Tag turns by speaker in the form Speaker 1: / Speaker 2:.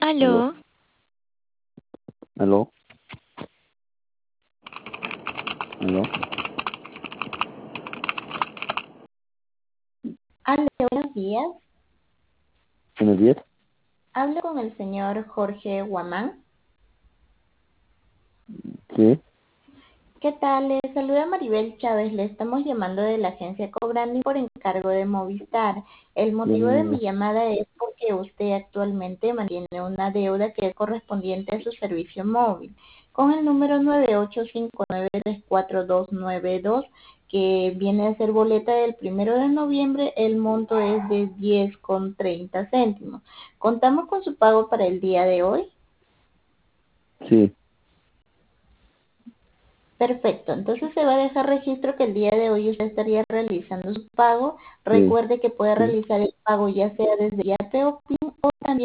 Speaker 1: Aló,
Speaker 2: Aló,
Speaker 1: aló, aló.
Speaker 3: Aló, buenos días.
Speaker 1: Buenos días.
Speaker 3: Hablo con el señor Jorge Guamán.
Speaker 1: Sí,
Speaker 3: ¿Qué tal? Le saluda Maribel Chávez. Le estamos llamando de la agencia Cobrandi por encargo de Movistar. El motivo de mi
Speaker 1: buenos
Speaker 3: llamada es porque usted actualmente mantiene una deuda que es correspondiente a su servicio móvil con el número 98593492, que viene a ser boleta del 1 de noviembre. El monto es de 10,30 céntimos. ¿Contamos con su pago para el día de hoy?
Speaker 1: Sí,
Speaker 3: Perfecto, entonces se va a dejar registro que el día de hoy usted estaría realizando su pago.
Speaker 1: sí,
Speaker 3: Recuerde que puede
Speaker 1: sí.
Speaker 3: realizar el pago ya sea desde Yate o PIN o